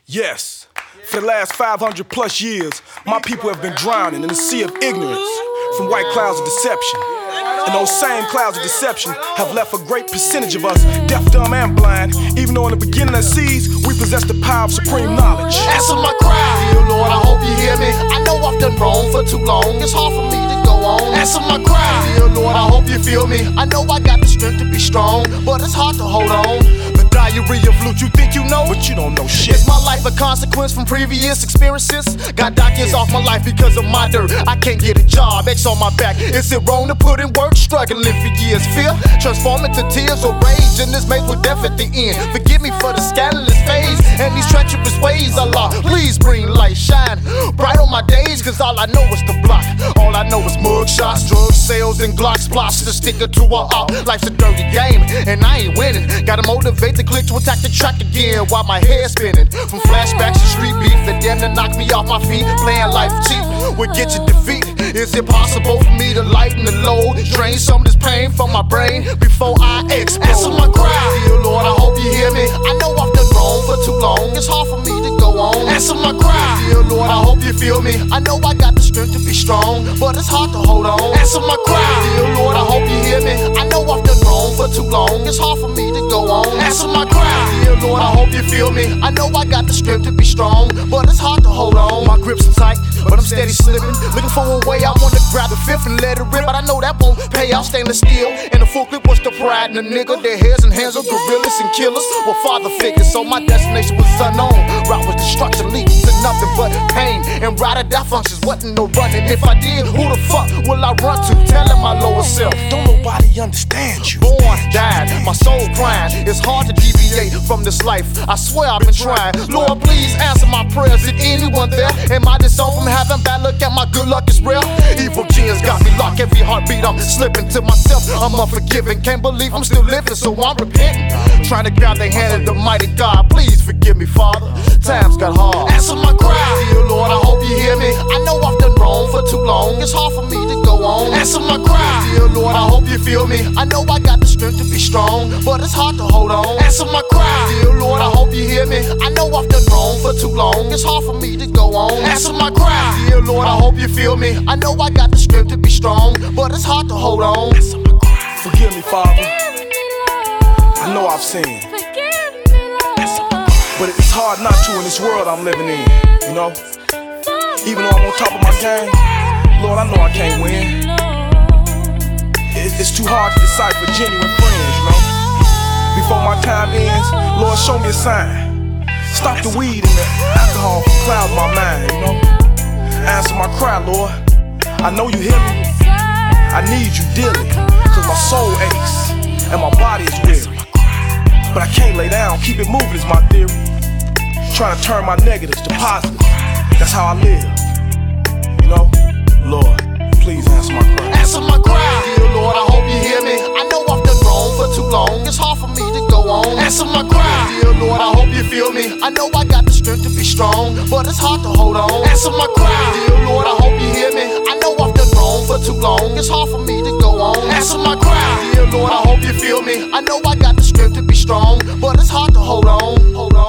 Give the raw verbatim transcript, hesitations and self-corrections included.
Yes, for the last five hundred plus years, my people have been drowning in the sea of ignorance from white clouds of deception. And those same clouds of deception have left a great percentage of us deaf, dumb, and blind, even though in the beginning of seas, we possess the power of supreme knowledge. Answer my cry, dear Lord, I hope you hear me. I know I've done wrong for too long, it's hard for me to go on. Answer my cry, dear Lord, I hope you feel me. I know I got the strength to be strong, but it's hard to hold on. The diarrhea flute, you think you know, but you don't know shit. Is my life a consequence from previous experiences? Got dockets off my life because of my dirt. I can't get a job, X on my back. Is it wrong to put in work? Struggling for years. Fear transform into tears or rage, and this made with death at the end. Forgive me for the scandalous phase and these treacherous ways. Allah, please bring light, shine bright on my days, cause all I know is the block. All I know is mug shots, drug sales, and Glocks. Plots to stick it to a op. Life's a dirty game, and I ain't winning. Gotta motivate the click to attack the track again while my head's spinning. From flashbacks to street beef, that damn to knock me off my feet. Playing life cheap will get you defeated. Is it possible for me to lighten the load? Drain some of this pain from my brain before I explode. Answer my cry, dear Lord, I hope you hear me. I know I've done wrong for too long, it's hard for me to go on. Answer my cry, dear Lord, I hope you feel me. I know I got the strength to be strong, but it's hard to hold on. Answer my cry, dear Lord, I hope you hear me. I know I've done wrong for too long, it's hard for me to go on. Answer my cry, dear Lord, I hope you feel me. I know I got the strength to be strong, but it's hard to hold on. My grips are tight, but I'm steady slipping. Looking for a way, I wanna grab the fifth and let it rip, but I know that won't pay out. Stainless steel and the full clip, what's the pride in a nigga? Their heads and hands of gorillas and killers were father figures, so my destination was unknown. Route was destruction, leading to nothing but pain and ride or die functions. Wasn't no running. If I did, who the fuck will I run to? Telling my lower self, don't nobody understand you. Born, died, my soul crying. It's hard to deviate from this life. I swear I've been trying. Lord, please answer my prayers. Is anyone there? Am I disowned from having bad luck and my good luck is rare? Evil genes got me locked. Every heartbeat I'm slipping to myself. I'm unforgiving. Can't believe I'm still living, so I'm repenting. Trying to grab the hand of the mighty God. Please forgive me, Father. Times got hard. Answer my cry, dear Lord, I hope you hear me. I know I've done wrong for too long, it's hard for me to go on. Answer my cry, dear Lord, I hope you feel me. I know I got the strength to be strong, but it's hard to hold on. Answer my cry, dear Lord, I hope you hear me. I know I've done wrong for too long, it's hard for me to go on. Answer my cry, dear Lord, I hope you feel me. I know I got the strength to be strong, but it's hard to hold on. Answer my cry. Forgive me, Father. I know I've sinned, but it's hard not to in this world I'm living in, you know? Even though I'm on top of my game, Lord, I know I can't win. It's too hard to decipher genuine friends, you know? Before my time ends, Lord, show me a sign. Stop the weed and the alcohol from clouding my mind, you know? Answer my cry, Lord. I know you hear me. I need you dearly, cause my soul aches and my body is weary. But I can't lay down, keep it moving is my theory. Trying to turn my negatives to positives, that's how I live. You know, Lord, please answer my cry. Answer my cry, dear Lord, I hope you hear me. I know I've done wrong for too long, it's hard for me to go on. Answer my cry, dear Lord, I hope you feel me. I know I got the strength to be strong, but it's hard to hold on. Answer my cry, dear Lord, I hope you hear me. I know I've done wrong for too long, it's hard for me to go on. Answer my cry, dear Lord, I hope you feel me. I know I got the strength to be strong, but it's hard to hold on, hold on.